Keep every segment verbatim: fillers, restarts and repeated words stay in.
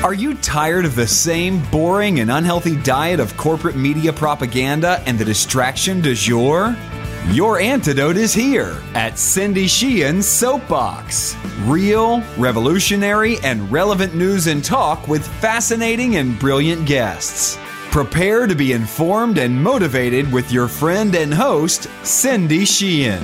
Are you tired of the same boring and unhealthy diet of corporate media propaganda and the distraction du jour? Your antidote is here at Cindy Sheehan's Soapbox. Real, revolutionary, and relevant news and talk with fascinating and brilliant guests. Prepare to be informed and motivated with your friend and host, Cindy Sheehan.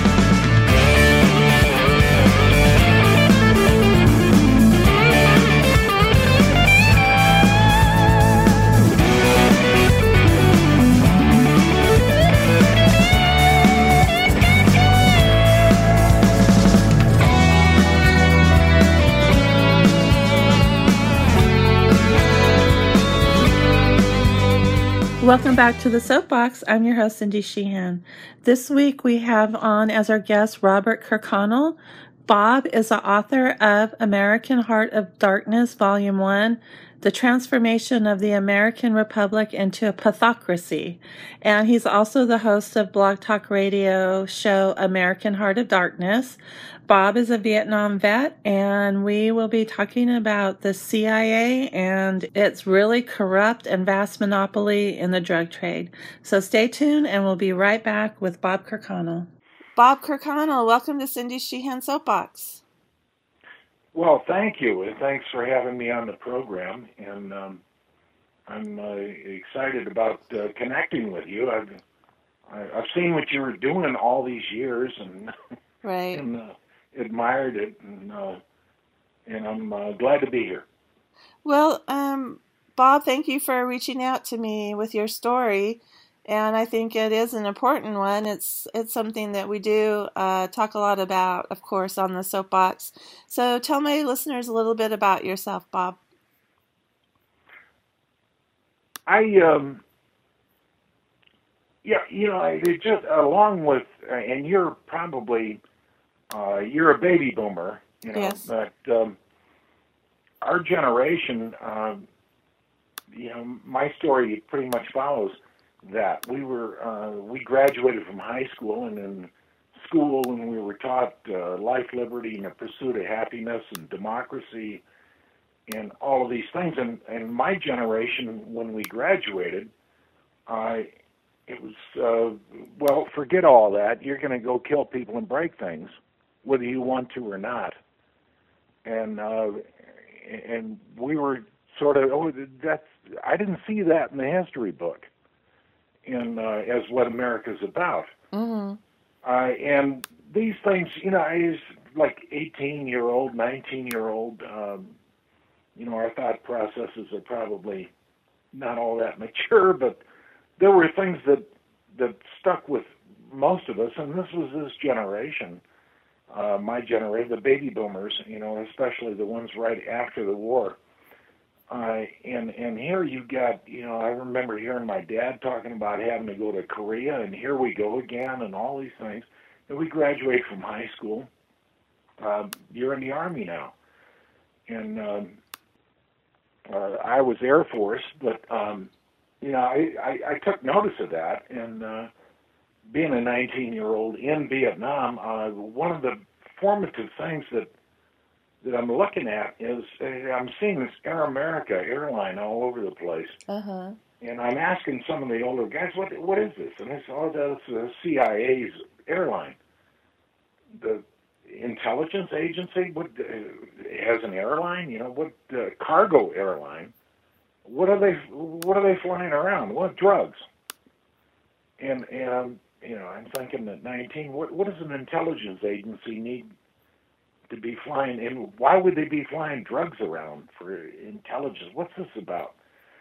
Welcome back to the Soapbox. I'm your host, Cindy Sheehan. This week we have on as our guest Robert Kirkconnell. Bob is the author of American Heart of Darkness, Volume one, The Transformation of the American Republic into a Pathocracy. And he's also the host of Blog Talk Radio show American Heart of Darkness. Bob is a Vietnam vet, and we will be talking about the C I A and its really corrupt and vast monopoly in the drug trade. So stay tuned, and we'll be right back with Bob Kirkconnell. Bob Kirkconnell, welcome to Cindy Sheehan Soapbox. Well, thank you, and thanks for having me on the program. And um, I'm uh, excited about uh, connecting with you. I've I've seen what you were doing all these years, and right, and uh, admired it, and uh, and I'm uh, glad to be here. Well, um, Bob, thank you for reaching out to me with your story. And I think it is an important one. It's it's something that we do uh, talk a lot about, of course, on the Soapbox. So tell my listeners a little bit about yourself, Bob. I, um, yeah, you know, I it just along with, uh, and you're probably, uh, you're a baby boomer, you know, yes. but um, our generation, uh, you know, my story pretty much follows that. We were uh, we graduated from high school, and in school, and we were taught uh, life, liberty, and the pursuit of happiness and democracy, and all of these things. And, and my generation, when we graduated, uh, it was uh, well, forget all that. You're going to go kill people and break things, whether you want to or not. And uh, and we were sort of oh, that's I didn't see that in the history book. In uh, as what America's about, mm-hmm. uh, and these things, you know, I was like eighteen-year-old, nineteen-year-old. Um, you know, our thought processes are probably not all that mature, but there were things that that stuck with most of us, and this was this generation, uh, my generation, the baby boomers. You know, especially the ones right after the war. Uh, and and here you got, you know, I remember hearing my dad talking about having to go to Korea, and here we go again, and all these things. And we graduate from high school. Uh, you're in the Army now. And um, uh, I was Air Force, but, um, you know, I, I, I took notice of that. And uh, being a nineteen-year-old in Vietnam, uh, one of the formative things that that I'm looking at is uh, I'm seeing this Air America airline all over the place. Uh-huh. And I'm asking some of the older guys, what what is this? And they say, oh, that's the C I A's airline. The intelligence agency what, uh, has an airline, you know, what uh, cargo airline. What are they What are they flying around? What drugs? And, and you know, I'm thinking at nineteen, what what does an intelligence agency need to be flying, and why would they be flying drugs around for intelligence? What's this about?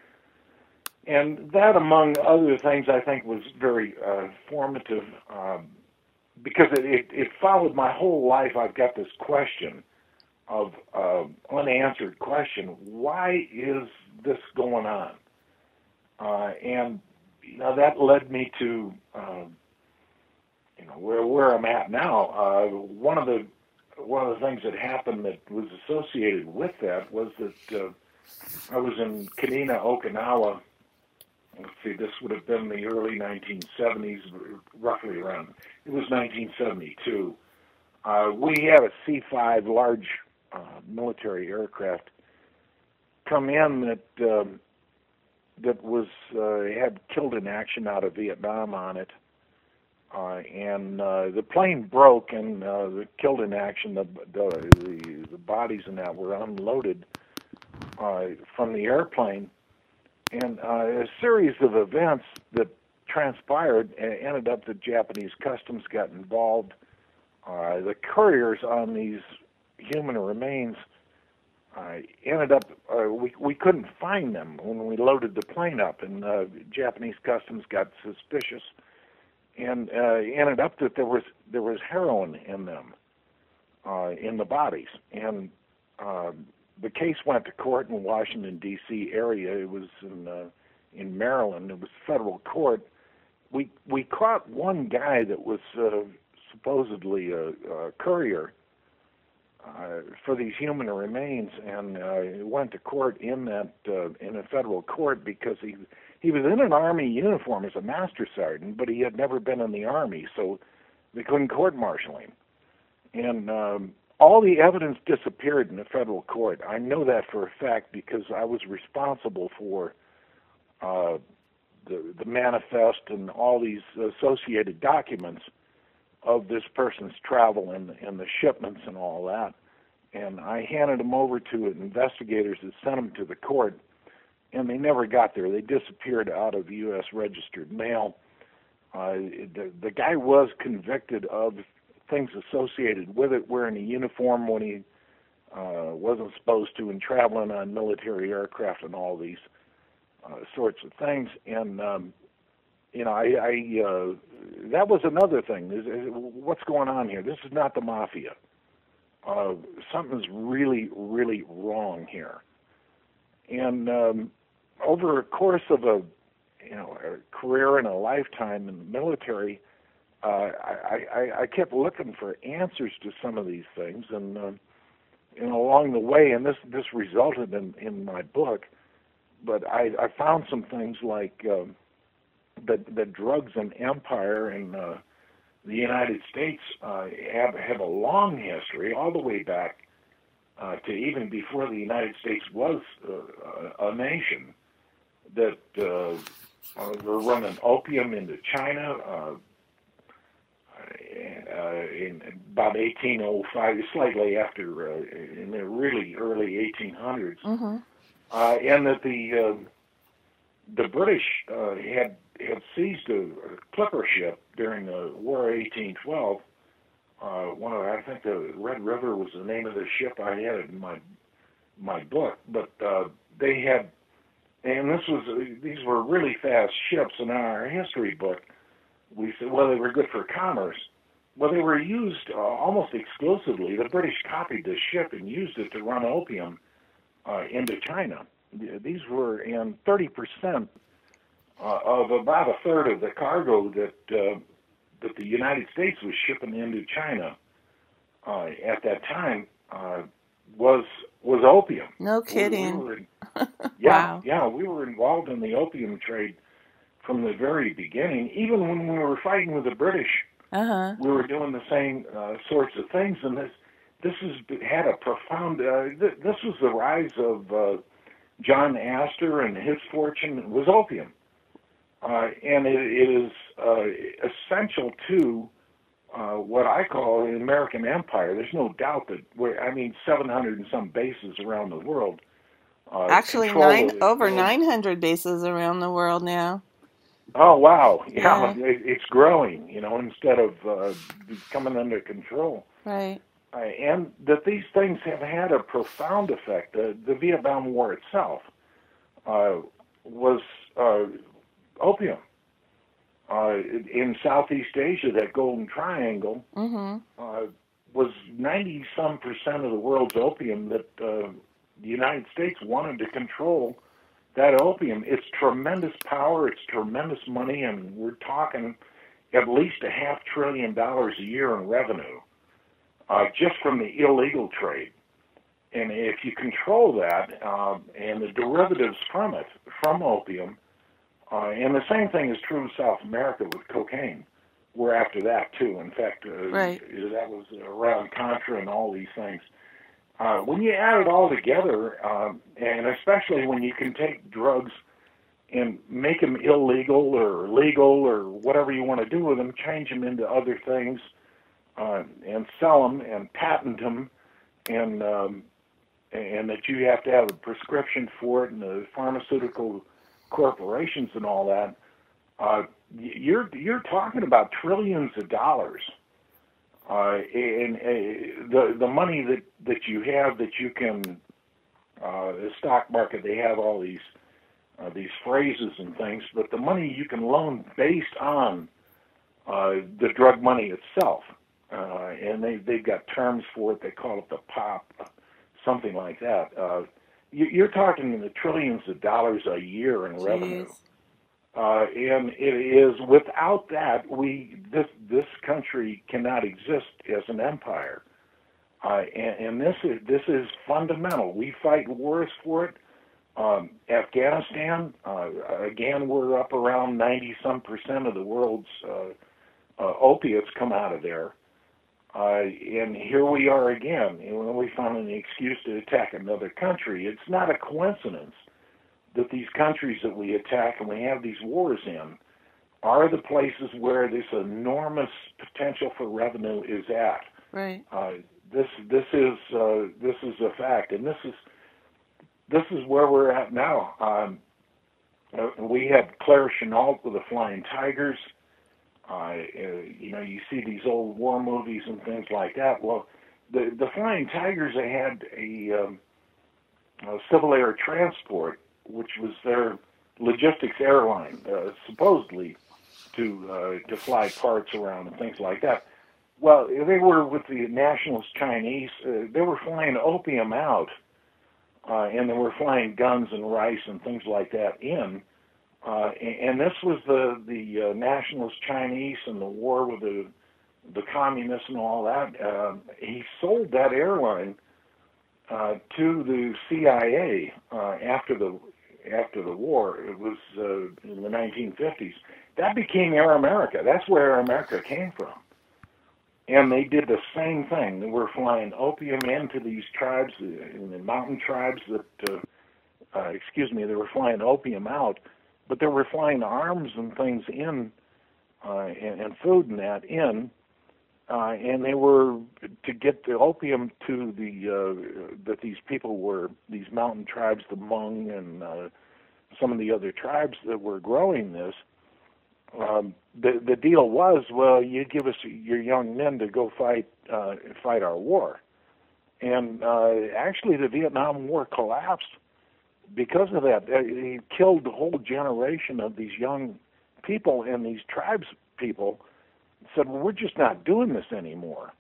And that, among other things, I think was very uh, formative um, because it, it, it followed my whole life. I've got this question of uh, unanswered question: why is this going on? Uh, and you know that led me to uh, you know where where I'm at now. Uh, one of the One of the things that happened that was associated with that was that uh, I was in Kenina, Okinawa. Let's see, this would have been the early nineteen seventies, roughly around. It was nineteen seventy-two. Uh, we had a C five large uh, military aircraft come in that um, that was uh, had killed in action out of Vietnam on it, uh, and uh, the plane broke, and uh, the killed in action the the, the, the bodies in that were unloaded uh, from the airplane, and uh, a series of events that transpired and ended up that Japanese customs got involved. Uh, the couriers on these human remains uh, ended up, uh, we, we couldn't find them when we loaded the plane up, and uh, Japanese customs got suspicious, and uh, ended up that there was there was heroin in them, uh, in the bodies. And uh, the case went to court in Washington, D C area. It was in, uh, in Maryland. It was federal court. We, we caught one guy that was uh, supposedly a, a courier uh, for these human remains, and uh, he went to court in that uh, in a federal court because he he was in an Army uniform as a master sergeant, but he had never been in the Army, so they couldn't court-martial him. And um, all the evidence disappeared in the federal court. I know that for a fact because I was responsible for uh, the the manifest and all these associated documents of this person's travel and, and the shipments and all that. And I handed them over to investigators that sent them to the court, and they never got there. They disappeared out of U S registered mail. Uh, the, the guy was convicted of things associated with it, wearing a uniform when he uh, wasn't supposed to, and traveling on military aircraft and all these uh, sorts of things. And um, You know, I, I uh, that was another thing. Is, is, what's going on here? This is not the mafia. Uh, something's really, really wrong here. And um, over a course of a, you know, a career and a lifetime in the military, uh, I, I, I kept looking for answers to some of these things, and uh, and along the way, and this this resulted in, in my book. But I, I found some things like. Um, The, the drugs and empire in uh, the United States uh, have have a long history, all the way back uh, to even before the United States was uh, a nation. That uh, uh, they're running opium into China uh, uh, in about eighteen oh five, slightly after uh, in the really early eighteen hundreds, mm-hmm. uh, and that the uh, the British uh, had. had seized a, a clipper ship during the War of eighteen twelve. Uh, one of, I think the Red River was the name of the ship. I had it in my my book, but uh, they had, and this was these were really fast ships. And in our history book, we said, well, they were good for commerce. Well, they were used uh, almost exclusively. The British copied this ship and used it to run opium uh, into China. These were, and thirty percent. Uh, of about a third of the cargo that uh, that the United States was shipping into China uh, at that time uh, was was opium. No kidding. We, we in, yeah, wow. yeah, we were involved in the opium trade from the very beginning. Even when we were fighting with the British, uh-huh. we were doing the same uh, sorts of things. And this this has had a profound. Uh, th- this was the rise of uh, John Astor, and his fortune was opium. Uh, and it, it is uh, essential to uh, what I call the American empire. There's no doubt that we're, I mean, seven hundred and some bases around the world. Uh, Actually, nine the, over uh, nine hundred bases around the world now. Oh, wow. Yeah, yeah. It, it's growing, you know, instead of uh, coming under control. Right. Uh, and that these things have had a profound effect. Uh, the Vietnam War itself uh, was... Uh, opium. Uh, in Southeast Asia, that Golden Triangle mm-hmm. uh, was ninety-some percent of the world's opium that uh, the United States wanted to control that opium. It's tremendous power, it's tremendous money, and we're talking at least a half trillion dollars a year in revenue uh, just from the illegal trade. And if you control that uh, and the derivatives from it, from opium, Uh, and the same thing is true in South America with cocaine. We're after that, too. In fact, uh, right. that was around Contra and all these things. Uh, when you add it all together, um, and especially when you can take drugs and make them illegal or legal or whatever you want to do with them, change them into other things, uh, and sell them and patent them, and um, and that you have to have a prescription for it, and the pharmaceutical corporations and all that, uh, you're you're talking about trillions of dollars. Uh, and uh, the the money that, that you have that you can, uh, the stock market, they have all these uh, these phrases and things, but the money you can loan based on uh, the drug money itself, uh, and they they've got terms for it. They call it the pop, something like that. Uh, you, you're talking in the trillions of dollars a year in Jeez. revenue. Uh, and it is, without that, we this this country cannot exist as an empire, uh, and, and this is this is fundamental. We fight wars for it. Um, Afghanistan, uh, again, we're up around ninety some percent of the world's uh, uh, opiates come out of there, uh, and here we are again. And we found an excuse to attack another country. It's not a coincidence that these countries that we attack and we have these wars in are the places where this enormous potential for revenue is at. Right. Uh, this this is uh, this is a fact, and this is this is where we're at now. Um, uh, we had Claire Chennault with the Flying Tigers. Uh, uh, you know, you see these old war movies and things like that. Well, the the Flying Tigers, they had a, um, a civil air transport, which was their logistics airline, uh, supposedly to uh, to fly parts around and things like that. Well, they were with the nationalist Chinese. Uh, they were flying opium out, uh, and they were flying guns and rice and things like that in. Uh, and, and this was the the uh, nationalist Chinese and the war with the the communists and all that. Uh, he sold that airline uh, to the C I A uh, after the after the war. It was uh, in the nineteen fifties. That became Air America. That's where Air America came from. And they did the same thing. They were flying opium into these tribes, in the mountain tribes that, uh, uh, excuse me, they were flying opium out, but they were flying arms and things in, uh, and, and food and that in, uh, and they were to get the opium to the, uh, that these people were, these mountain tribes, the Hmong and uh, some of the other tribes that were growing this. Um, the the deal was, well, you give us your young men to go fight uh, fight our war, and uh, actually the Vietnam War collapsed because of that. It killed the whole generation of these young people, and these tribes people said, well, we're just not doing this anymore,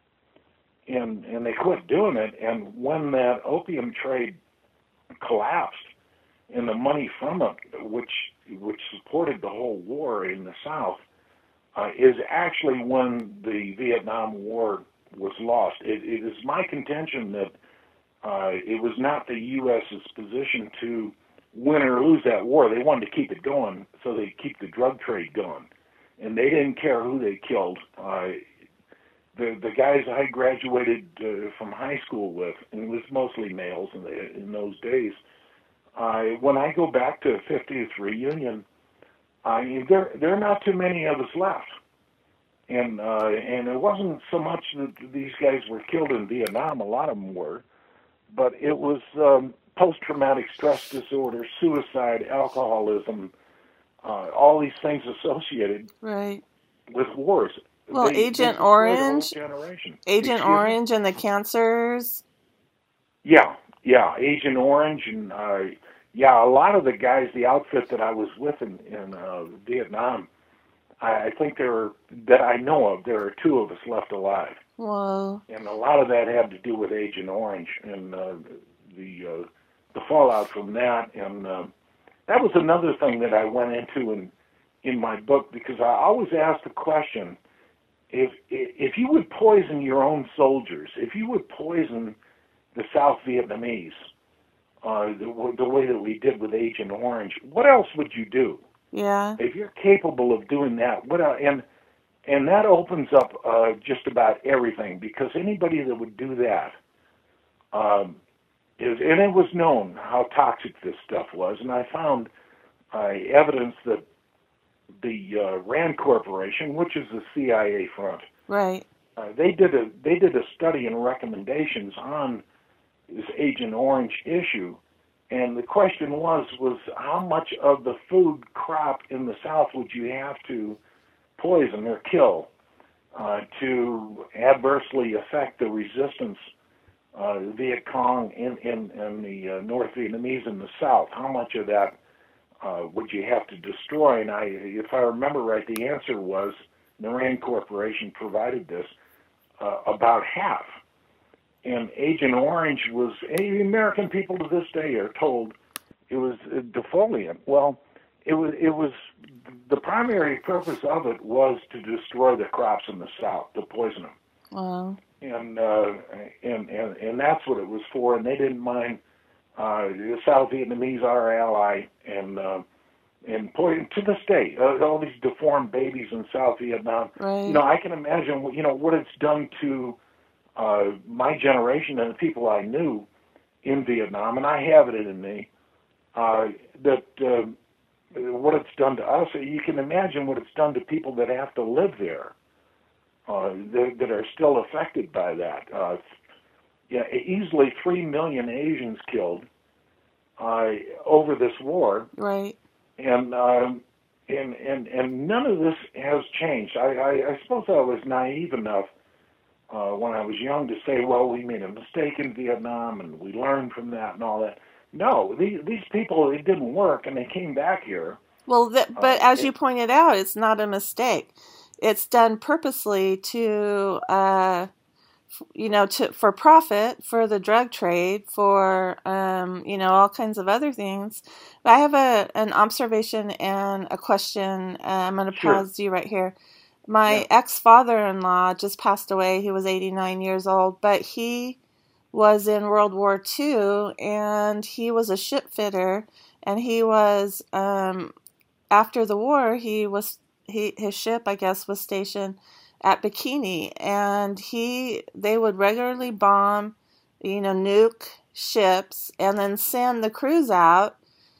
and and they quit doing it. And when that opium trade collapsed, and the money from it, which which supported the whole war in the South, uh, is actually when the Vietnam War was lost. It, it is my contention that uh, it was not the U S's position to win or lose that war. They wanted to keep it going, so they keep the drug trade going, and they didn't care who they killed. Uh, the the guys I graduated uh, from high school with, and it was mostly males in, the, in those days. Uh, when I go back to the fiftieth reunion, I mean, there there are not too many of us left, and uh, and it wasn't so much that these guys were killed in Vietnam. A lot of them were, but it was um, post-traumatic stress disorder, suicide, alcoholism, uh, all these things associated right. with wars. Well, they, Agent they Orange, Agent Excuse Orange, me? And the cancers. Yeah. Yeah, Agent Orange, and uh, yeah, a lot of the guys, the outfit that I was with in, in uh, Vietnam, I, I think there are, that I know of, there are two of us left alive. Whoa. And a lot of that had to do with Agent Orange and uh, the uh, the fallout from that. And uh, that was another thing that I went into in, in my book, because I always asked the question, if if you would poison your own soldiers, if you would poison the South Vietnamese, uh, the, the way that we did with Agent Orange, what else would you do? Yeah. If you're capable of doing that, what else? and and that opens up uh, just about everything, because anybody that would do that um, is, and it was known how toxic this stuff was, and I found uh, evidence that the uh, Rand Corporation, which is the C I A front, Right. uh, they did a they did a study and recommendations on this Agent Orange issue, and the question was was how much of the food crop in the South would you have to poison or kill uh, to adversely affect the resistance, uh, the Viet Cong and, and, and the uh, North Vietnamese in the South? How much of that uh, would you have to destroy? And I, if I remember right, the answer was, the Rand Corporation provided this, uh, about half. And Agent Orange was, the American people to this day are told it was defoliant. Well, it was, it was, the primary purpose of it was to destroy the crops in the South, to poison them. Wow. And, uh, and, and, and that's what it was for, and they didn't mind. Uh, the South Vietnamese, our ally, and, uh, and poison, to this day, uh, all these deformed babies in South Vietnam. Right. You know, I can imagine, you know, what it's done to uh, my generation and the people I knew in Vietnam, and I have it in me, uh, that uh, what it's done to us, you can imagine what it's done to people that have to live there, uh, that, that are still affected by that. Uh, yeah, easily three million Asians killed uh, over this war. Right. And, um, and and and none of this has changed. I, I, I suppose I was naive enough uh, when I was young to say, well, we made a mistake in Vietnam and we learned from that and all that. No, these, these people, it didn't work, and they came back here. Well, th- but Uh, as it- you pointed out, it's not a mistake. It's done purposely to, uh, f- you know, to for profit, for the drug trade, for um, you know, all kinds of other things. But I have a an observation and a question. Uh, I'm going to Sure. pause you right here. My Yeah. ex-father-in-law just passed away. He was eighty-nine years old, but he was in World War Two, and he was a ship fitter, and he was um, after the war, he was he his ship, I guess, was stationed at Bikini, and he they would regularly bomb, you know, nuke ships, and then send the crews out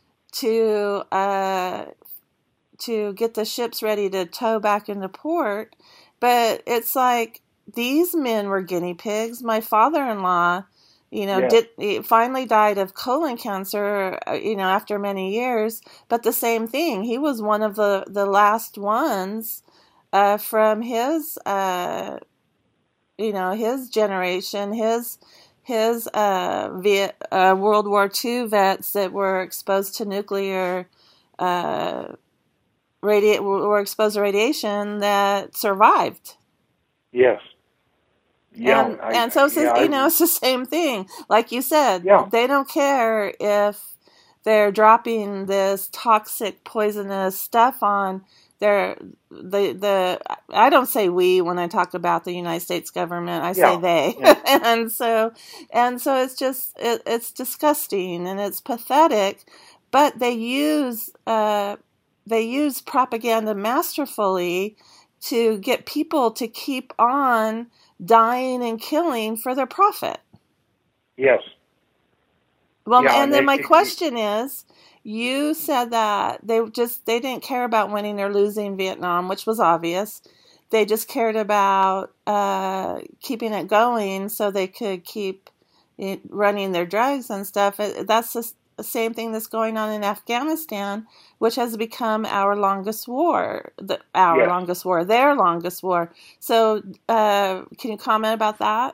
to uh, to get the ships ready to tow back into port. But it's like these men were guinea pigs. My father-in-law, you know, Yeah. did he finally died of colon cancer, uh, you know, after many years. But the same thing, he was one of the the last ones uh, from his, uh, you know, his generation, his his uh, Viet, uh, World War Two vets that were exposed to nuclear. Uh, Radi- were exposed to radiation that survived. Yes. Yeah. and I- and so it's, yeah, you I- know, it's the same thing. Like you said, Yeah. they don't care if they're dropping this toxic, poisonous stuff on their the the. I don't say we when I talk about the United States government. I say Yeah. they, Yeah. and so and so it's just it, it's disgusting and it's pathetic. But they use uh, they use propaganda masterfully to get people to keep on dying and killing for their profit. Yes. Well, Yeah, and and then it- my it- question is, you said that they just they didn't care about winning or losing Vietnam, which was obvious. They just cared about uh, keeping it going so they could keep it, running their drugs and stuff. It- That's the s- the same thing that's going on in Afghanistan, which has become our longest war, the, our Yes. longest war, their longest war. So, uh, can you comment about that?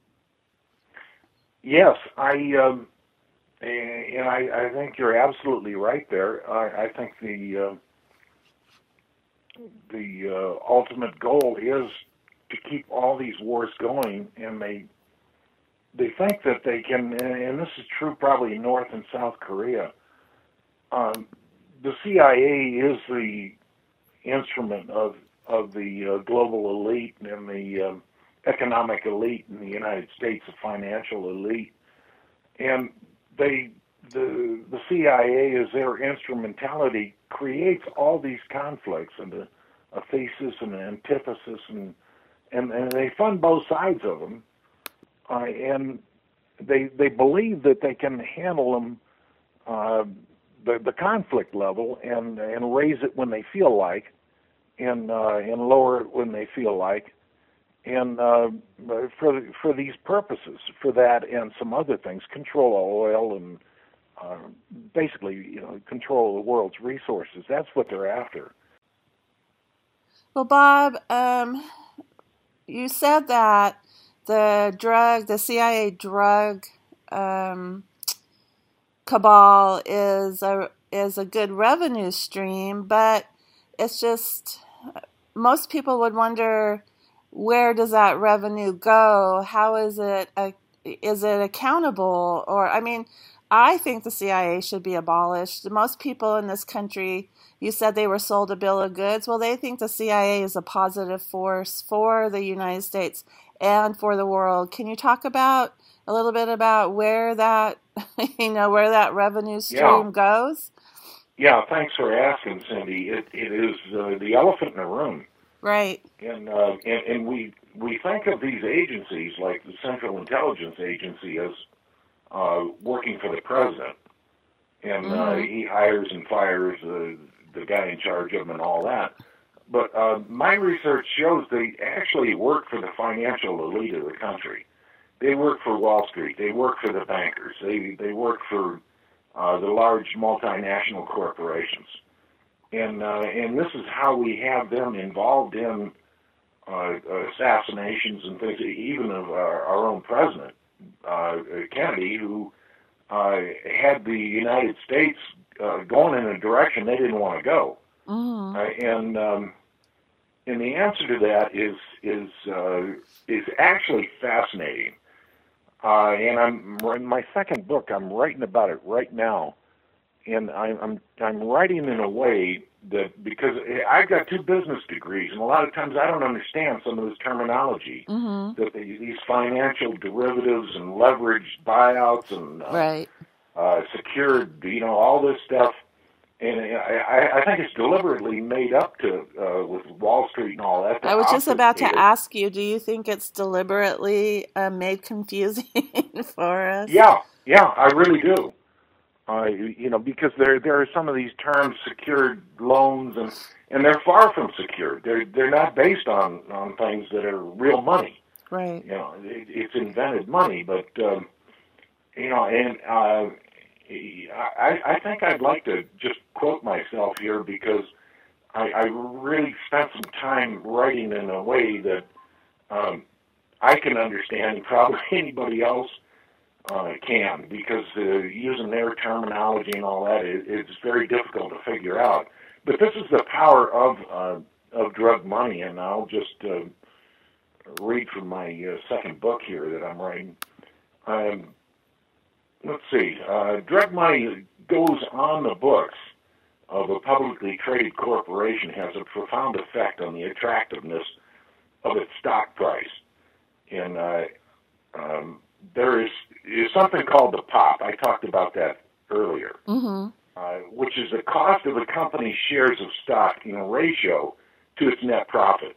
Yes, I um, and I, I think you're absolutely right there. I, I think the uh, the uh, ultimate goal is to keep all these wars going, and they they think that they can. And this is true probably in North and South Korea. Um, the C I A is the instrument of of the uh, global elite and the um, economic elite in the United States, the financial elite, and they the the C I A, as their instrumentality, creates all these conflicts and a, a thesis and an antithesis, and and, and they fund both sides of them, uh, and they they believe that they can handle them, uh, the the conflict level, and and raise it when they feel like, and uh, and lower it when they feel like, and uh, for for these purposes, for that and some other things, control oil and uh, basically, you know, control the world's resources. That's what they're after. Well, Bob, um, you said that the drug, the C I A drug um, cabal is a is a good revenue stream, but it's just most people would wonder, where does that revenue go? How is it a, is it accountable? Or I mean, I think the C I A should be abolished. Most people in this country, you said they were sold a bill of goods. Well, they think the C I A is a positive force for the United States and for the world. Can you talk about a little bit about where that, you know, where that revenue stream yeah. goes? Yeah, thanks for asking, Cindy. It it is uh, the elephant in the room. Right. And, uh, and and we we think of these agencies like the Central Intelligence Agency as uh, working for the president, and mm-hmm. uh, he hires and fires uh, the guy in charge of them and all that. But uh, my research shows they actually work for the financial elite of the country. They work for Wall Street. They work for the bankers. They they work for uh, the large multinational corporations. And uh, and this is how we have them involved in uh, assassinations and things, even of our, our own president, uh, Kennedy, who uh, had the United States uh, going in a direction they didn't want to go. Mm-hmm. Uh, and um, and the answer to that is is uh, is actually fascinating. Uh, and I'm in my second book. I'm writing about it right now. And I'm, I'm I'm writing in a way that, because I've got two business degrees, and a lot of times I don't understand some of this terminology, mm-hmm. that they, these financial derivatives and leveraged buyouts and uh, right. uh, secured, you know, all this stuff. And I, I think it's deliberately made up to uh, with Wall Street and all that. I was just about to ask you, do you think it's deliberately uh, made confusing for us? Yeah, yeah, I really do. Uh, you know, because there there are some of these terms, secured loans, and, and they're far from secured. They're they're not based on, on things that are real money. Right. You know, it, it's invented money, but um, you know, and uh, I I think I'd like to just quote myself here, because I, I really spent some time writing in a way that um, I can understand, and probably anybody else Uh, can, because uh, using their terminology and all that, it, it's very difficult to figure out. But this is the power of uh, of drug money, and I'll just uh, read from my uh, second book here that I'm writing. Um, let's see. Uh, drug money goes on the books of a publicly traded corporation, has a profound effect on the attractiveness of its stock price. And uh, um, there is, is something called the P O P. I talked about that earlier, mm-hmm. uh, which is the cost of a company's shares of stock in a ratio to its net profit.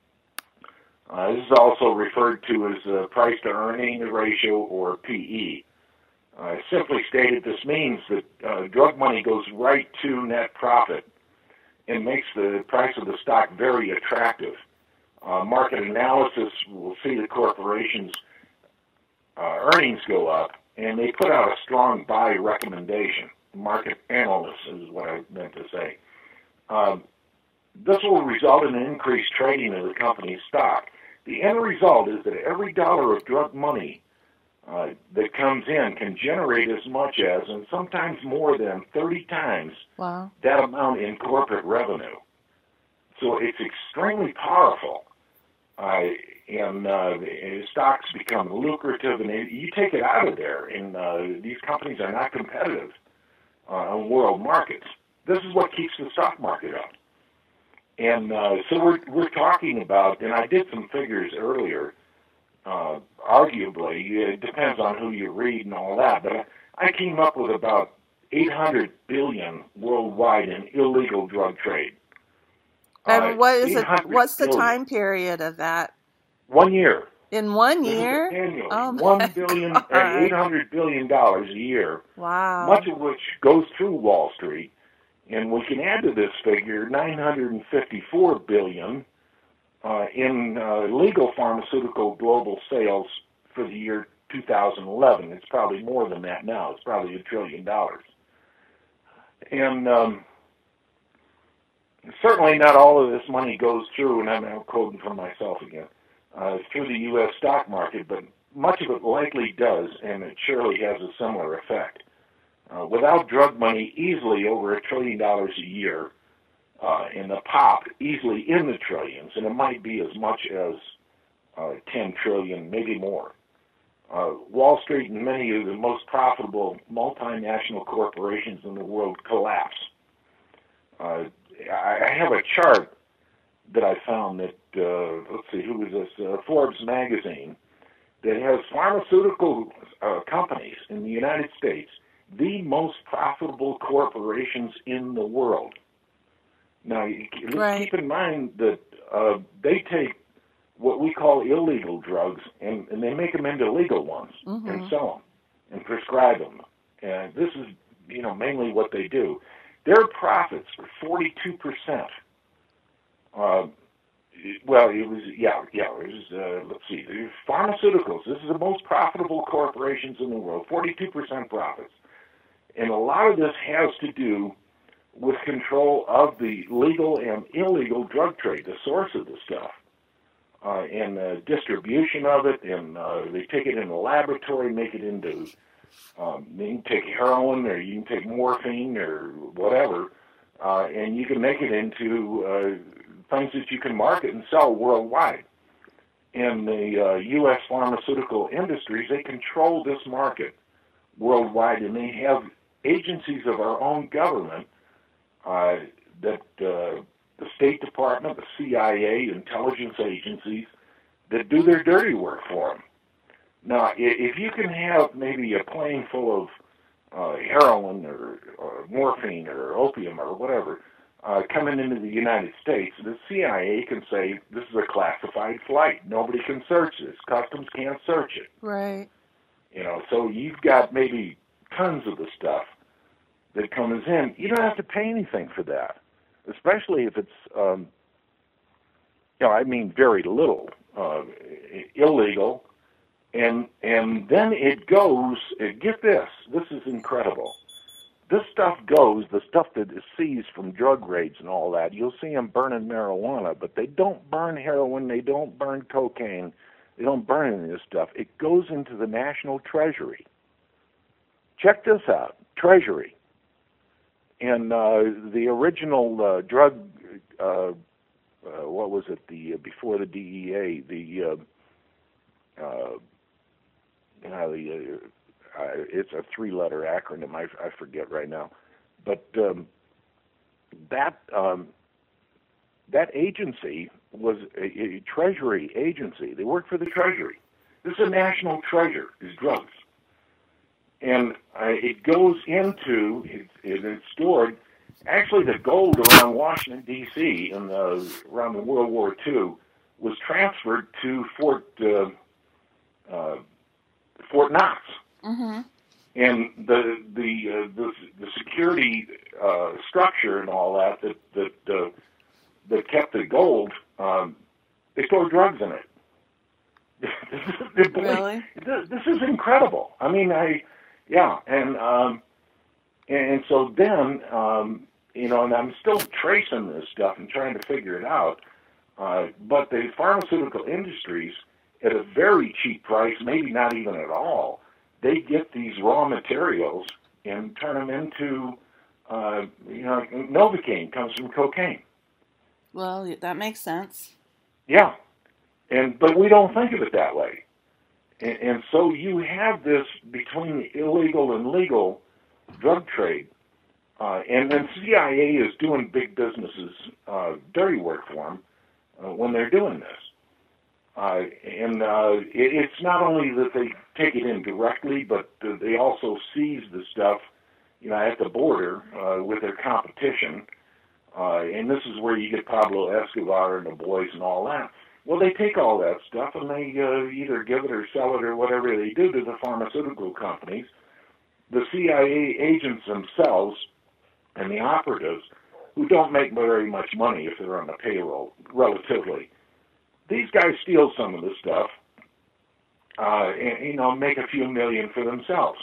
Uh, this is also referred to as the price-to-earning ratio, or P E. Uh, simply stated, this means that uh, drug money goes right to net profit and makes the price of the stock very attractive. Uh, market analysis will see the corporation's Uh, earnings go up, and they put out a strong buy recommendation. Market analysts is what I meant to say. Um, this will result in an increased trading of the company's stock. The end result is that every dollar of drug money uh, that comes in can generate as much as, and sometimes more than, thirty times wow. that amount in corporate revenue. So it's extremely powerful. Uh, and uh, stocks become lucrative, and they, you take it out of there, and uh, these companies are not competitive uh, on world markets. This is what keeps the stock market up. And uh, so we're we're talking about, and I did some figures earlier. Uh, arguably, it depends on who you read and all that, but I, I came up with about eight hundred billion worldwide in illegal drug trade. And uh, what is it? What's the billion. Time period of that? One year. In one This year? is annually. Oh my One billion, God. eight hundred billion dollars a year. Wow. Much of which goes through Wall Street, and we can add to this figure nine hundred fifty-four billion uh, in uh, legal pharmaceutical global sales for the year two thousand eleven. It's probably more than that now. It's probably a trillion dollars. And um, certainly not all of this money goes through, and I'm now quoting from myself again, uh, through the U S stock market, but much of it likely does, and it surely has a similar effect. Uh, without drug money, easily over a trillion dollars a year, uh, and the pop easily in the trillions, and it might be as much as uh, ten trillion, maybe more. Uh, Wall Street and many of the most profitable multinational corporations in the world collapse. Uh, I, I have a chart that I found that, uh, let's see, who was this? Uh, Forbes magazine, that has pharmaceutical uh, companies in the United States, the most profitable corporations in the world. Now, let's Right. keep in mind that uh, they take what we call illegal drugs, and, and they make them into legal ones Mm-hmm. and sell them and prescribe them. And this is, you know, mainly what they do. Their profits were forty-two percent. Uh, well, it was, yeah, yeah, it was, uh, let's see, the pharmaceuticals, this is the most profitable corporations in the world, forty-two percent profits. And a lot of this has to do with control of the legal and illegal drug trade, the source of the stuff. Uh, and the distribution of it, and uh, they take it in the laboratory, make it into, um, you can take heroin, or you can take morphine, or whatever, uh, and you can make it into uh, things that you can market and sell worldwide. And the uh, U S pharmaceutical industries, they control this market worldwide, and they have agencies of our own government uh, that uh, the State Department, the C I A, intelligence agencies that do their dirty work for them. Now, if you can have maybe a plane full of uh, heroin or, or morphine or opium or whatever uh, coming into the United States, the C I A can say, this is a classified flight. Nobody can search this. Customs can't search it. Right. You know, so you've got maybe tons of the stuff that comes in. You don't have to pay anything for that, especially if it's, um, you know, I mean very little, uh, illegal, and and then it goes, get this, this is incredible. This stuff goes, the stuff that is seized from drug raids and all that, you'll see them burning marijuana, but they don't burn heroin, they don't burn cocaine, they don't burn any of this stuff. It goes into the National Treasury. Check this out, Treasury. And uh, the original uh, drug, uh, uh, what was it, the uh, before the D E A, the, uh, uh, you know, the uh, uh, it's a three-letter acronym, I, I forget right now. But um, that um, that agency was a, a Treasury agency. They worked for the Treasury. This is a national treasure, is drugs. And uh, it goes into, it, it is stored, actually the gold around Washington, D C, in the, around the World War Two, was transferred to Fort uh, uh, Fort Knox. Mm-hmm. And the the, uh, the the security uh, structure and all that that that, uh, that kept the gold, um, they stored drugs in it. Really? This, this is incredible. I mean, I... Yeah, and um, and so then, um, you know, and I'm still tracing this stuff and trying to figure it out, uh, but the pharmaceutical industries, at a very cheap price, maybe not even at all, they get these raw materials and turn them into, uh, you know, Novocaine comes from cocaine. Well, that makes sense. Yeah, and but we don't think of it that way. And, and so you have this between the illegal and legal drug trade, uh, and then C I A is doing big businesses uh, dirty work for them uh, when they're doing this. Uh, and uh, it, it's not only that they take it in directly, but uh, they also seize the stuff, you know, at the border uh, with their competition. Uh, and this is where you get Pablo Escobar and the boys and all that. Well, they take all that stuff and they uh, either give it or sell it or whatever they do to the pharmaceutical companies. The C I A agents themselves and the operatives, who don't make very much money if they're on the payroll, relatively, these guys steal some of the stuff, uh, and, you know, make a few million for themselves.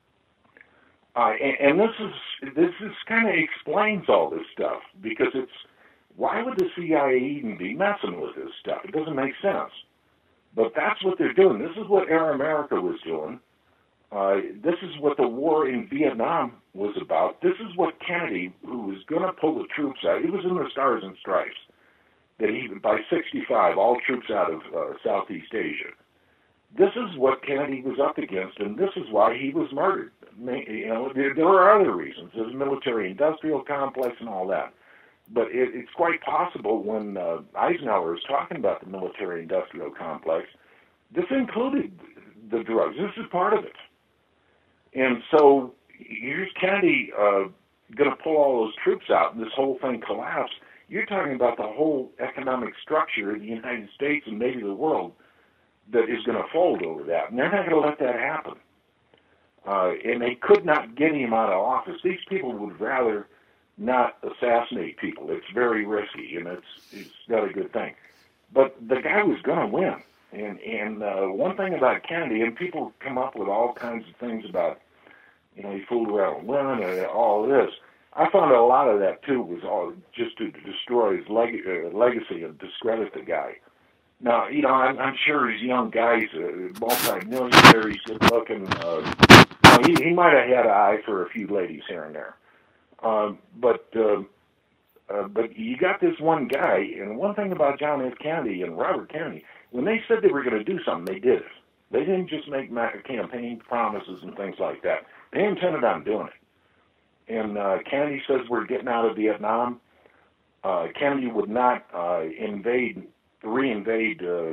Uh, and, and this is this is kind of explains all this stuff, because it's, why would the C I A even be messing with this stuff? It doesn't make sense. But that's what they're doing. This is what Air America was doing. Uh, this is what the war in Vietnam was about. This is what Kennedy, who was going to pull the troops out, he was in the Stars and Stripes, that he, by sixty-five, all troops out of uh, Southeast Asia. This is what Kennedy was up against, and this is why he was murdered. You know, there, there are other reasons. There's a military-industrial complex and all that. But it, it's quite possible when uh, Eisenhower was talking about the military-industrial complex, this included the drugs. This is part of it. And so here's Kennedy uh, going to pull all those troops out, and this whole thing collapsed. You're talking about the whole economic structure of the United States and maybe the world that is going to fold over that. And they're not going to let that happen. Uh, and they could not get him out of office. These people would rather not assassinate people. It's very risky, and it's it's not a good thing. But the guy was going to win. And and uh, one thing about Kennedy, and people come up with all kinds of things about, you know, he fooled around with women and all this. I found a lot of that, too, was all just to destroy his leg, uh, legacy and discredit the guy. Now, you know, I'm, I'm sure he's young guys, uh, multi-millionaire, he's good-looking. Uh, you know, he, he might have had an eye for a few ladies here and there. Um, but uh, uh, but you got this one guy, and one thing about John F. Kennedy and Robert Kennedy, when they said they were going to do something, they did it. They didn't just make campaign promises and things like that. They intended on doing it. And uh, Kennedy says we're getting out of Vietnam. Uh, Kennedy would not uh, invade, re-invade uh,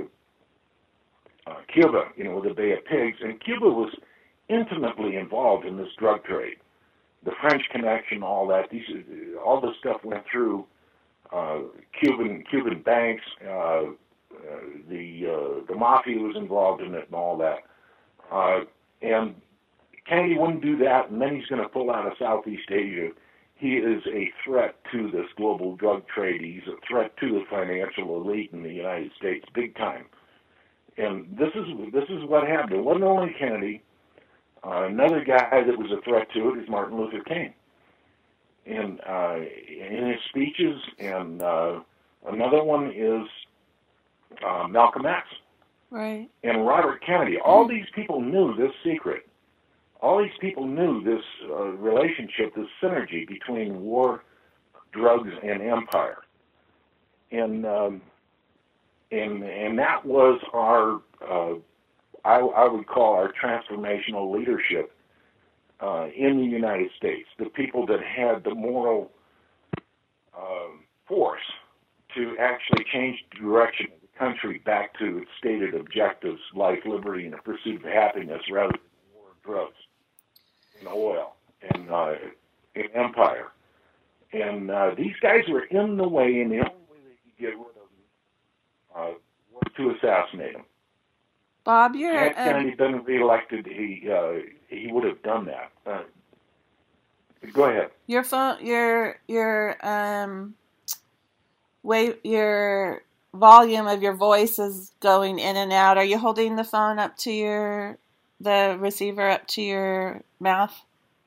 uh, Cuba, you know, with the Bay of Pigs. And Cuba was intimately involved in this drug trade. The French connection, all that, these, all this stuff went through uh, Cuban Cuban banks. Uh, uh, the uh, the mafia was involved in it and all that. Uh, and Kennedy wouldn't do that, and then he's going to pull out of Southeast Asia. He is a threat to this global drug trade. He's a threat to the financial elite in the United States, big time. And this is this is what happened. It wasn't only Kennedy. Uh, another guy that was a threat to it is Martin Luther King. And uh, in his speeches, and uh, another one is uh, Malcolm X. Right. And Robert Kennedy. All these people knew this secret. All these people knew this uh, relationship, this synergy between war, drugs, and empire. And um, and and that was our, uh, I, I would call our transformational leadership uh, in the United States. The people that had the moral uh, force to actually change the direction of the country back to its stated objectives, life, liberty, and the pursuit of happiness, rather than war, drugs, and oil, and, uh, and empire. And uh, these guys were in the way, and the only way they could get rid of them uh, was to assassinate them. Bob, you're... Had Kennedy um, been reelected, he uh, he would have done that. Uh, go ahead. Your phone, your your um, wait, your volume of your voice is going in and out. Are you holding the phone up to your the receiver up to your mouth?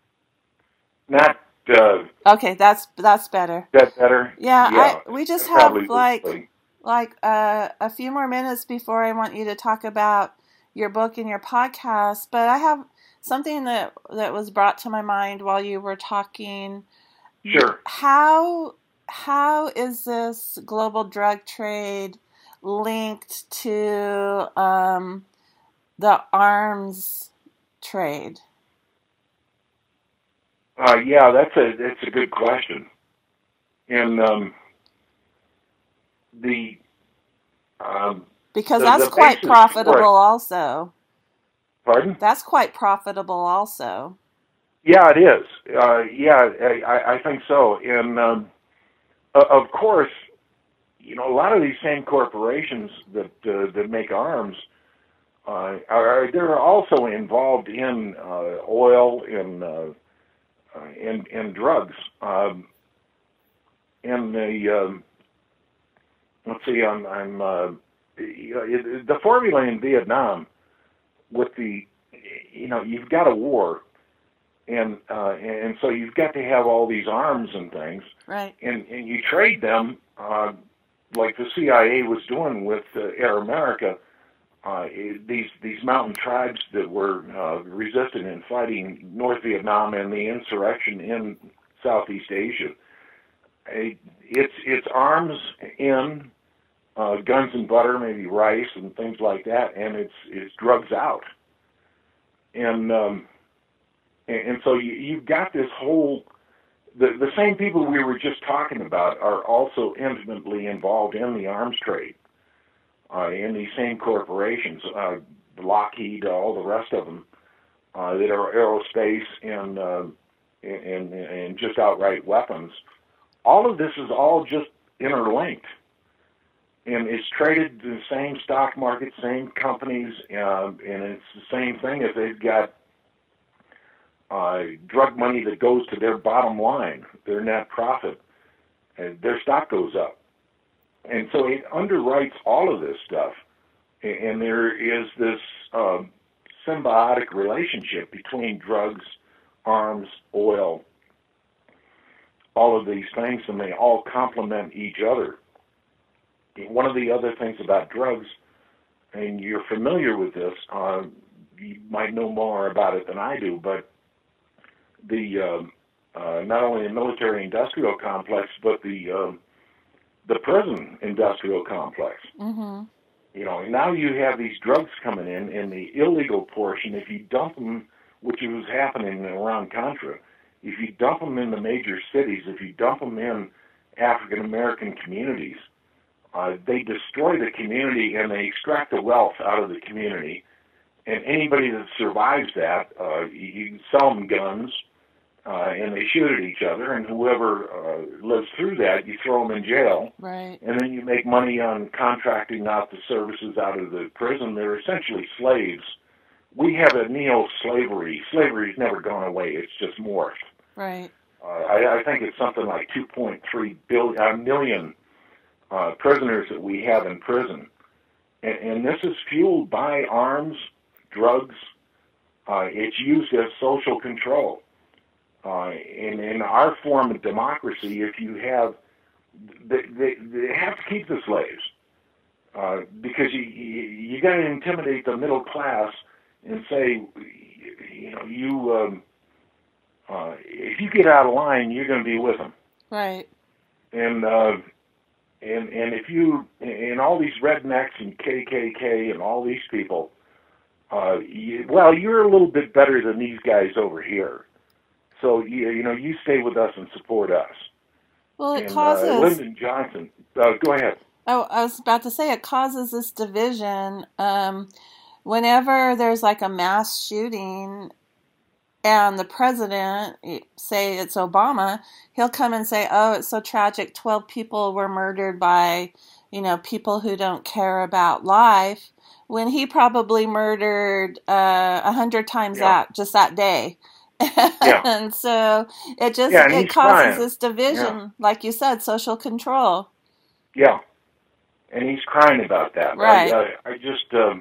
Not. Uh, okay, that's that's better. That better. Yeah, yeah I, we just have have like. Like uh, a few more minutes before I want you to talk about your book and your podcast, but I have something that that was brought to my mind while you were talking. Sure. How how is this global drug trade linked to um, the arms trade? Uh, yeah, that's a that's a good question, and. Um, The um, because the, that's the quite profitable, also. Pardon? That's quite profitable, also. Yeah, it is. Uh, yeah, I, I think so. And um, of course, you know, a lot of these same corporations that uh, that make arms uh, are they're also involved in uh, oil and uh, uh, in in drugs. Um, and the um, let's see, I'm, I'm uh, you know, it, the formula in Vietnam with the, you know, you've got a war. And uh, and so you've got to have all these arms and things, right? And and you trade them uh, like the C I A was doing with uh, Air America. Uh, these these mountain tribes that were uh, resisting and fighting North Vietnam and the insurrection in Southeast Asia. It's it's arms in, uh, guns and butter, maybe rice and things like that, and it's it's drugs out. And um, And so you, you've got this whole, the, the same people we were just talking about are also intimately involved in the arms trade, uh, in these same corporations, uh, Lockheed, all the rest of them, uh, that are aerospace and, uh, and, and just outright weapons. All of this is all just interlinked. And it's traded in the same stock market, same companies, uh, and it's the same thing if they've got Uh, drug money that goes to their bottom line, their net profit, and their stock goes up. And so it underwrites all of this stuff. And there is this uh, symbiotic relationship between drugs, arms, oil, all of these things, and they all complement each other. One of the other things about drugs, and you're familiar with this, uh, you might know more about it than I do, but the uh, uh, not only the military-industrial complex, but the uh, the prison industrial complex. Mm-hmm. You know, now you have these drugs coming in, in the illegal portion. If you dump them, which was happening around Contra, if you dump them in the major cities, if you dump them in African-American communities, uh, they destroy the community and they extract the wealth out of the community. And anybody that survives that, uh, you sell them guns, uh, and they shoot at each other, and whoever uh, lives through that, you throw them in jail. Right. And then you make money on contracting out the services out of the prison. They're essentially slaves. We have a neo-slavery. Slavery's never gone away. It's just morphed. Right. Uh, I, I think it's something like two point three billion, a million uh, prisoners that we have in prison. And, and this is fueled by arms, drugs. Uh, it's used as social control. Uh, in, in our form of democracy, if you have, they, they, they have to keep the slaves uh, because you you, you got to intimidate the middle class and say, you know, you um, uh, if you get out of line, you're going to be with them. Right. And uh, and and if you and all these rednecks and K K K and all these people. Uh, you, well, you're a little bit better than these guys over here. So, you, you know, you stay with us and support us. Well, it and, causes... Uh, Lyndon Johnson, uh, go ahead. Oh, I was about to say, it causes this division. Um, whenever there's like a mass shooting and the president, say it's Obama, he'll come and say, oh, it's so tragic, twelve people were murdered by, you know, people who don't care about life, when he probably murdered uh, a hundred times yeah. that just that day. yeah. And so it just yeah, it causes crying. this division, yeah. like you said, social control. Yeah, and he's crying about that. Right. I, I, I just, um,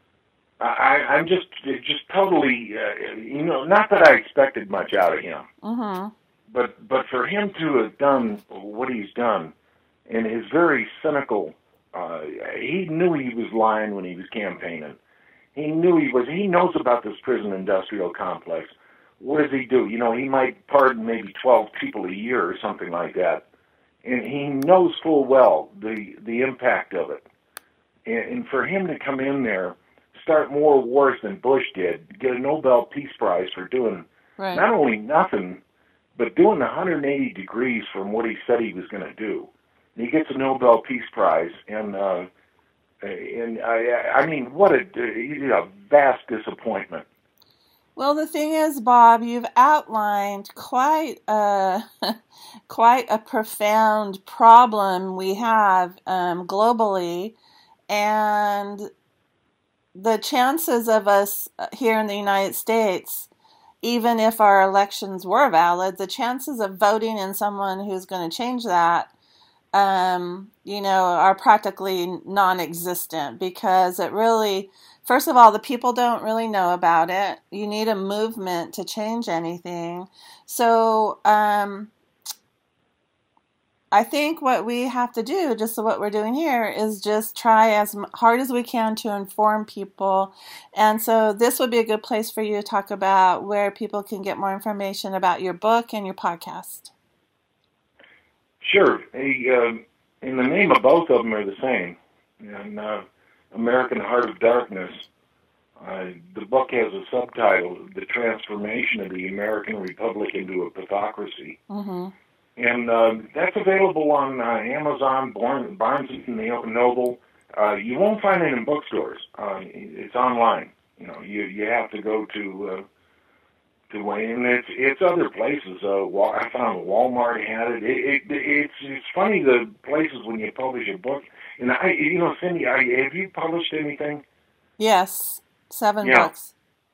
I, I'm just, just totally, uh, you know, not that I expected much out of him, mm-hmm. but but for him to have done what he's done, and his very cynical. Uh, he knew he was lying when he was campaigning. He knew he was. He knows about this prison industrial complex. What does he do? You know, he might pardon maybe twelve people a year or something like that, and he knows full well the the impact of it. And, and for him to come in there, start more wars than Bush did, get a Nobel Peace Prize for doing right. not only nothing, but doing one hundred eighty degrees from what he said he was going to do. He gets a Nobel Peace Prize, and uh, and I, I mean, what a, a vast disappointment. Well, the thing is, Bob, you've outlined quite a quite a profound problem we have um, globally, and the chances of us here in the United States, even if our elections were valid, the chances of voting in someone who's going to change that, um, you know, are practically non-existent, because it really, first of all, the people don't really know about it. You need a movement to change anything. So um, I think what we have to do, just what we're doing here, is just try as hard as we can to inform people. And so this would be a good place for you to talk about where people can get more information about your book and your podcast. Sure. A, uh, and the name of both of them are the same. And uh, American Heart of Darkness. Uh, the book has a subtitle, The Transformation of the American Republic into a Pathocracy. Mm-hmm. And uh, that's available on uh, Amazon, Barnes and Noble. Uh, you won't find it in bookstores. Uh, it's online. You know, you you have to go to uh, to Wayne, and it's it's other places. Uh, I found Walmart had it. It, it. It's it's funny the places when you publish a book. And I, you know, Cindy, I, have you published anything? Yes, seven yeah. books.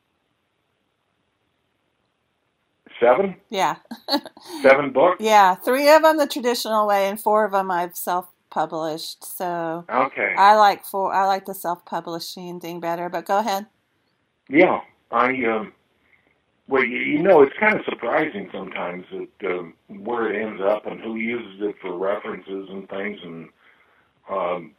Seven? Yeah. Seven books? Yeah, three of them the traditional way, and four of them I've self-published. So okay, I like for I like the self-publishing thing better. But go ahead. Yeah, I um. Well, you, you know, it's kind of surprising sometimes that um, where it ends up and who uses it for references and things, and um,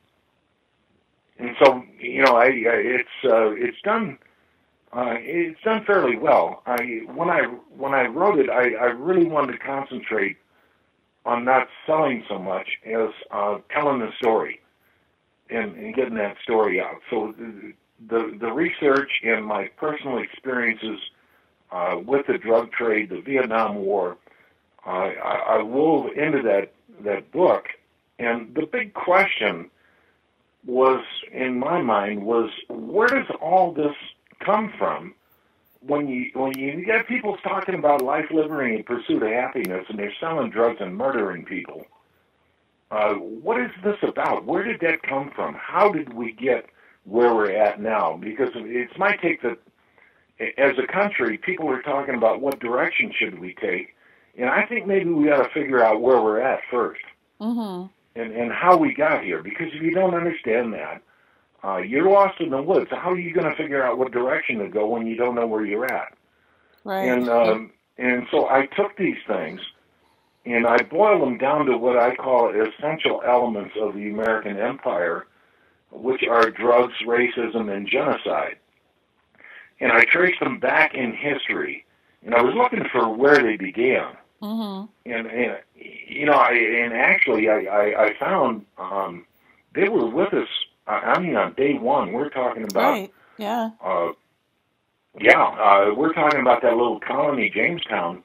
and so you know, I, I it's uh, it's done. Uh, it's done fairly well. I when I when I wrote it, I, I really wanted to concentrate on not selling so much as uh, telling the story and, and getting that story out. So the, the the research and my personal experiences uh, with the drug trade, the Vietnam War, uh, I, I wove into that that book. And the big question was, in my mind, was where does all this come from when you when you get people talking about life, liberty, and pursuit of happiness, and they're selling drugs and murdering people? Uh, what is this about? Where did that come from? How did we get where we're at now? Because it's my take that as a country, people are talking about what direction should we take, and I think maybe we ought to figure out where we're at first, mm-hmm. and, and how we got here. Because if you don't understand that, Uh, you're lost in the woods. How are you going to figure out what direction to go when you don't know where you're at? Right. And um, and so I took these things and I boiled them down to what I call essential elements of the American empire, which are drugs, racism, and genocide. And I traced them back in history, and I was looking for where they began. Mm-hmm. And, and you know, I, and actually, I, I, I found um, they were with us. I mean, on day one, we're talking about. Right. Yeah. Uh, yeah, uh, we're talking about that little colony, Jamestown,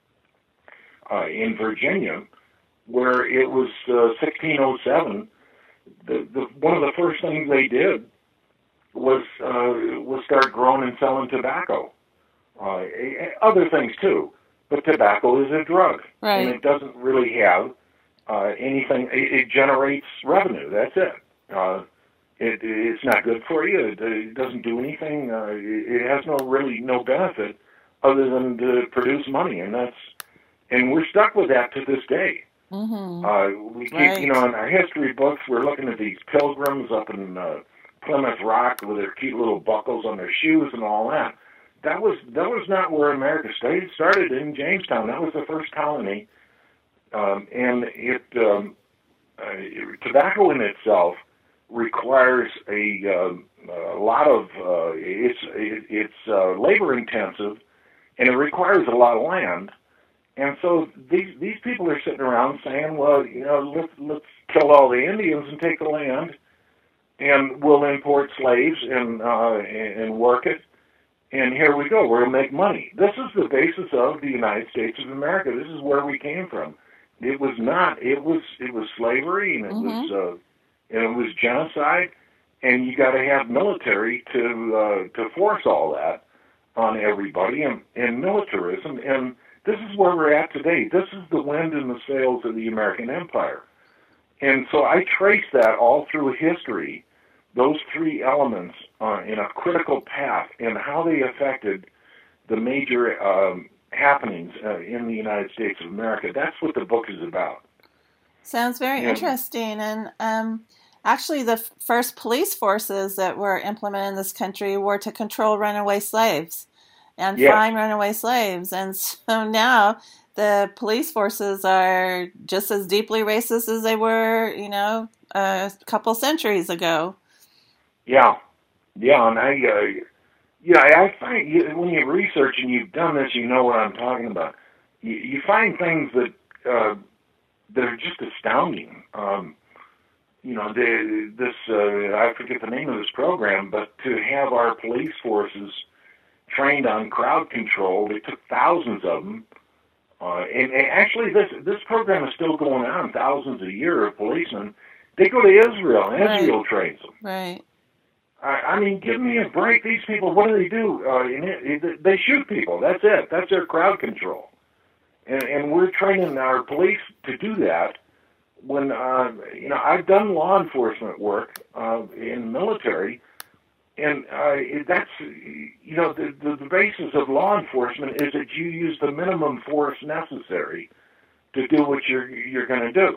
uh, in Virginia, where it was uh, sixteen oh seven. The, the one of the first things they did was uh, was start growing and selling tobacco. Uh, other things too, but tobacco is a drug, right. and it doesn't really have uh, anything. It, it generates revenue. That's it. Uh, It, it's not good for you. It, it doesn't do anything. Uh, it, it has no really no benefit other than to produce money, and that's and we're stuck with that to this day. Mm-hmm. Uh, we keep, right. you know, in our history books, we're looking at these pilgrims up in uh, Plymouth Rock with their cute little buckles on their shoes and all that. That was that was not where America started. Started in Jamestown. That was the first colony, um, and it um, uh, tobacco in itself requires a, uh, a lot of uh, it's it, it's uh, labor intensive, and it requires a lot of land. And so these these people are sitting around saying, well, you know, let's let's kill all the Indians and take the land, and we'll import slaves and uh, and work it, and here we go. We'll make money. This is the basis of the United States of America. This is where we came from. It was not. It was it was slavery, and it mm-hmm. was. Uh, And it was genocide, and you got to have military to uh, to force all that. on everybody and, and militarism. And this is where we're at today. This is the wind in the sails of the American empire. And so I trace that all through history, those three elements uh, in a critical path and how they affected the major um, happenings uh, in the United States of America. That's what the book is about. Sounds very and, interesting. And um, actually, the f- first police forces that were implemented in this country were to control runaway slaves and yes. find runaway slaves. And so now the police forces are just as deeply racist as they were, you know, a couple centuries ago. Yeah, yeah, and I, uh, yeah, I find you, when you research and you've done this, you know what I'm talking about. You, you find things that uh, that are just astounding. Um, you know, the, this uh, I forget the name of this program, but to have our police forces trained on crowd control, they took thousands of them. Uh, and, and actually, this this program is still going on. Thousands a year of policemen. They go to Israel, and Right. Israel trains them. Right. I, I mean, give me a break. These people, what do they do? Uh, and it, it, they shoot people. That's it. That's their crowd control. And, and we're training our police to do that. When uh, you know, I've done law enforcement work uh, in military. And uh, that's, you know, the, the, the basis of law enforcement is that you use the minimum force necessary to do what you're you're going to do,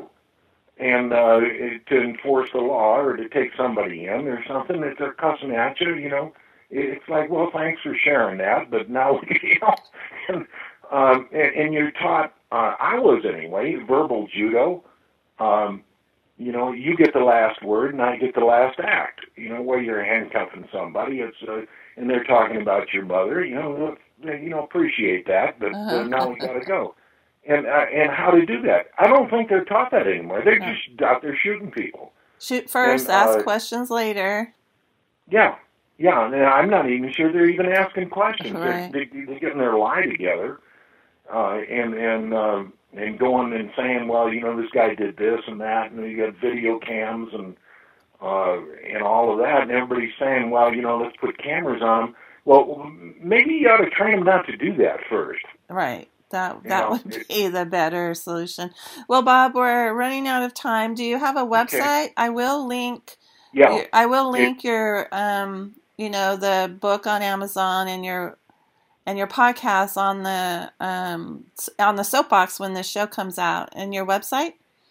and uh, to enforce the law or to take somebody in or something that they're cussing at you. You know, it's like, well, thanks for sharing that, but now you know, and, um, and, and you're taught. Uh, I was anyway, verbal judo. Um, You know, you get the last word, and I get the last act. You know, where you're handcuffing somebody, it's uh, and they're talking about your mother. You know, you know, appreciate that, but uh, now we got to go. And uh, and how to do that? I don't think they're taught that anymore. They're no. just out there shooting people. Shoot first, and, ask uh, questions later. Yeah, yeah. And I'm not even sure they're even asking questions. Right. They're, they, they're getting their lie together, uh, and and. Uh, and going and saying, well, you know, this guy did this and that, and you got video cams and uh, and all of that, and everybody's saying, well, you know, let's put cameras on them. Well, maybe you ought to train them not to do that first. Right. That You that know, would it- be the better solution. Well, Bob, we're running out of time. Do you have a website? I will link. Yeah. I will link your, um, you know, the book on Amazon and your and your podcast on the um, on the Soapbox when this show comes out. And your website?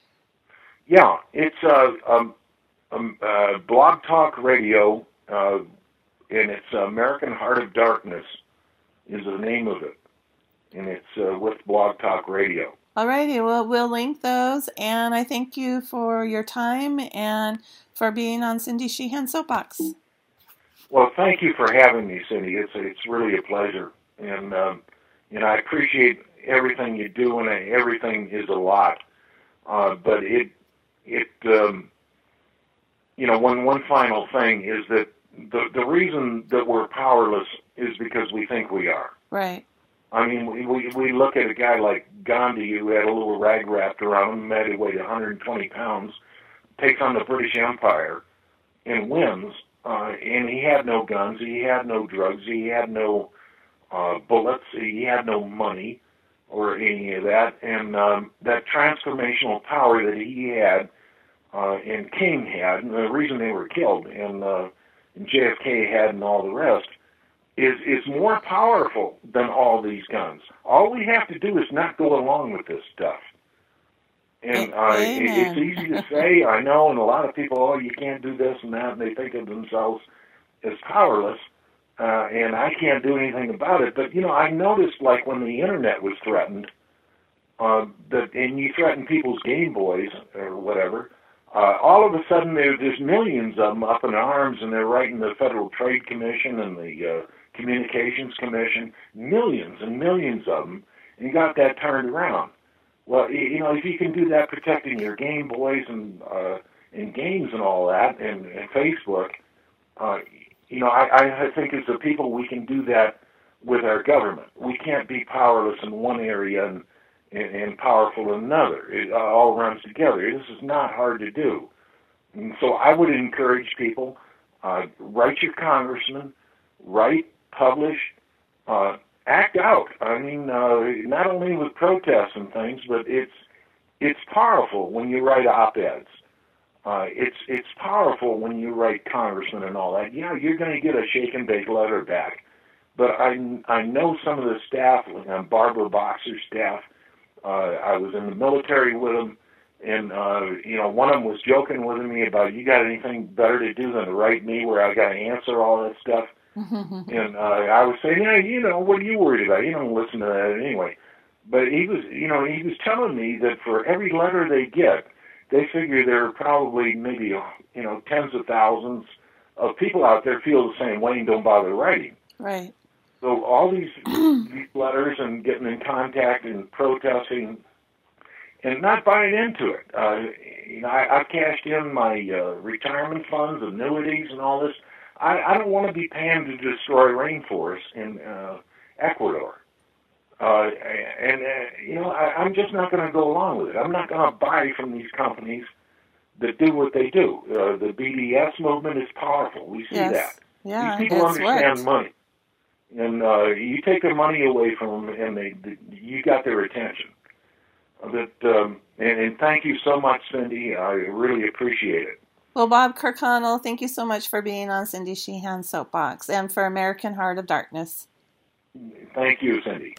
Yeah, it's uh, um, um, uh, Blog Talk Radio, uh, and it's American Heart of Darkness is the name of it, and it's uh, with Blog Talk Radio. Alrighty, well, we'll link those, and I thank you for your time and for being on Cindy Sheehan Soapbox. Well, thank you for having me, Cindy. It's it's really a pleasure, and um, you know I appreciate everything you do, and everything is a lot. Uh, but it it um, you know one one final thing is that the the reason that we're powerless is because we think we are. Right. I mean, we, we we look at a guy like Gandhi who had a little rag wrapped around him, had to weigh one hundred twenty pounds, takes on the British Empire, and wins. Uh, and he had no guns, he had no drugs, he had no uh, bullets, he had no money or any of that. And um, that transformational power that he had uh, and King had, and the reason they were killed, and, uh, and J F K had and all the rest, is is more powerful than all these guns. All we have to do is not go along with this stuff. And uh, it, it's easy to say, I know, and a lot of people, oh, you can't do this and that, and they think of themselves as powerless, uh, and I can't do anything about it. But, you know, I noticed, like, when the Internet was threatened, uh, that, and you threaten people's Game Boys or whatever, uh, all of a sudden there, there's millions of them up in arms, and they're writing the Federal Trade Commission and the uh, Communications Commission, millions and millions of them, and got that turned around. Well, you know, if you can do that protecting your Game Boys and uh, and games and all that, and, and Facebook, uh, you know, I, I think as a people we can do that with our government. We can't be powerless in one area and, and, and powerful in another. It uh, all runs together. This is not hard to do. And so I would encourage people, uh, write your congressman, write, publish, uh, act out. I mean, uh, not only with protests and things, but it's it's powerful when you write op-eds. Uh, it's it's powerful when you write congressmen and all that. Yeah, you're going to get a shake and bake letter back. But I, I know some of the staff, like Barbara Boxer's staff. Uh, I was in the military with them, and uh, you know, one of them was joking with me about, you got anything better to do than to write me where I got to answer all that stuff? And uh, I was saying, yeah, you know, what are you worried about? You don't listen to that anyway. But he was, you know, he was telling me that for every letter they get, they figure there are probably maybe, you know, tens of thousands of people out there feel the same way and don't bother writing. Right. So all these, these letters and getting in contact and protesting and not buying into it. Uh, you know, I, I cashed in my uh, retirement funds, annuities, and all this. I, I don't want to be paying to destroy rainforests in uh, Ecuador. Uh, and, uh, you know, I, I'm just not going to go along with it. I'm not going to buy from these companies that do what they do. Uh, the B D S movement is powerful. We see yes. that. Yeah, these people understand worked. money. And uh, you take their money away from them, and they, they you got their attention. But, um, and, and thank you so much, Cindy. I really appreciate it. Well, Bob Kirkconnell, thank you so much for being on Cindy Sheehan's Soapbox and for American Heart of Darkness. Thank you, Cindy.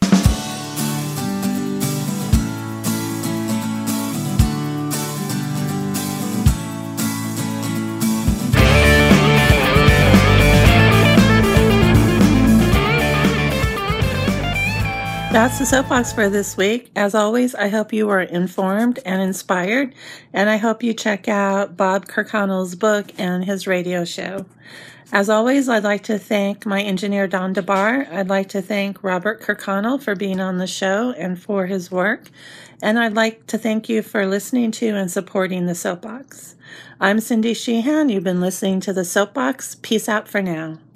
That's the Soapbox for this week. As always, I hope you were informed and inspired, and I hope you check out Bob Kirkconnell's book and his radio show. As always, I'd like to thank my engineer, Don DeBar. I'd like to thank Robert Kirkconnell for being on the show and for his work. And I'd like to thank you for listening to and supporting the Soapbox. I'm Cindy Sheehan. You've been listening to the Soapbox. Peace out for now.